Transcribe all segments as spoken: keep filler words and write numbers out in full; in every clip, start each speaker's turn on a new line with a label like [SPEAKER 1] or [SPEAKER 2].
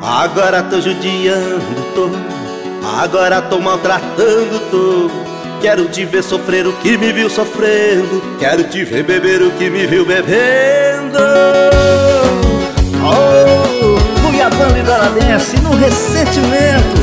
[SPEAKER 1] Agora tô judiando, tô. Agora tô maltratando, tô. Quero te ver sofrer o que me viu sofrendo. Quero te ver beber o que me viu bebendo.
[SPEAKER 2] Oh, Cuiabano e Doradense no ressentimento.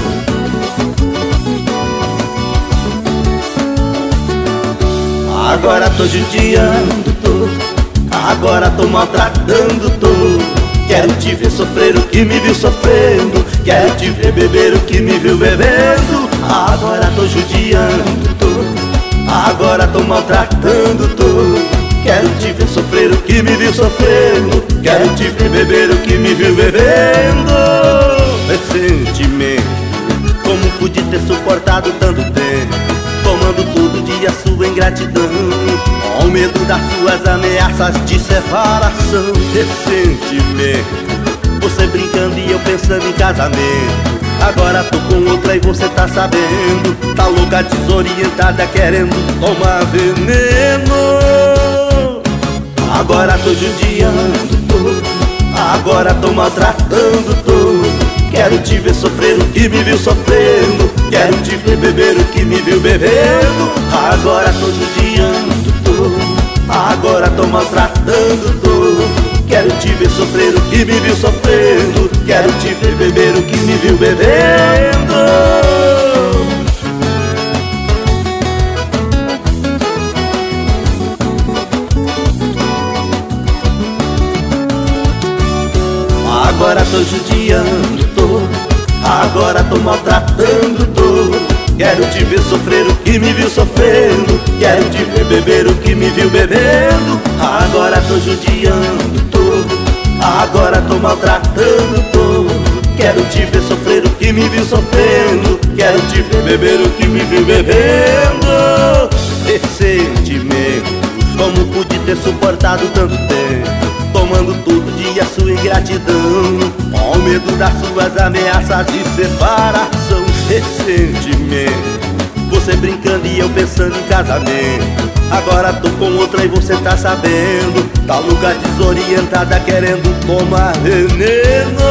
[SPEAKER 1] Agora tô judiando, tô. Agora tô maltratando, tô. Quero te ver sofrer o que me viu sofrendo. Quero te ver beber o que me viu bebendo. Agora tô judiando, tô. Agora tô maltratando, tô. Quero te ver sofrer o que me viu sofrendo. Quero te ver beber o que me viu bebendo. Ressentimento, como pude ter suportado tanto tempo, tomando todo dia sua ingratidão, com medo das suas ameaças de separação. Ressentimento, você brincando e eu pensando em casamento. Agora tô com outra e você tá sabendo. Tá louca, desorientada, querendo tomar veneno. Agora tô judiando, tô. Agora tô maltratando, tô. Quero te ver sofrer o que me viu sofrendo. Quero te ver beber o que me viu bebendo. Agora tô judiando, tô. Agora tô maltratando, tô. Quero te ver sofrer o que me viu sofrendo. Quero te ver beber o que me viu bebendo. Agora tô judiando, tô. Agora tô maltratando, tô. Quero te ver sofrer o que me viu sofrendo. Quero te ver beber o que me viu bebendo. Agora tô judiando, tô. Agora tô maltratando, tô. Quero te ver sofrer o que me viu sofrendo. Quero te ver beber o que me viu bebendo. Ressentimento, como pude ter suportado tanto tempo, tomando todo dia sua ingratidão, com medo das suas ameaças de separação. Ressentimento, você brincando e eu pensando em casamento. Agora tô com outra e você tá sabendo. Tá louca, desorientada, querendo tomar veneno.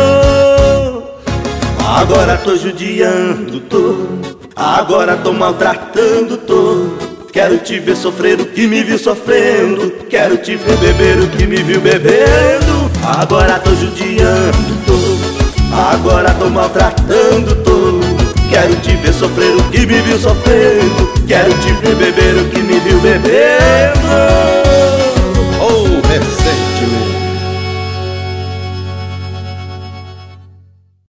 [SPEAKER 1] Agora tô judiando, tô. Agora tô maltratando, tô. Quero te ver sofrer o que me viu sofrendo. Quero te ver beber o que me viu bebendo. Agora tô judiando, tô. Agora tô maltratando, tô. Quero te ver sofrer o que me viu sofrendo. Quero te ver beber o que me viu bebendo.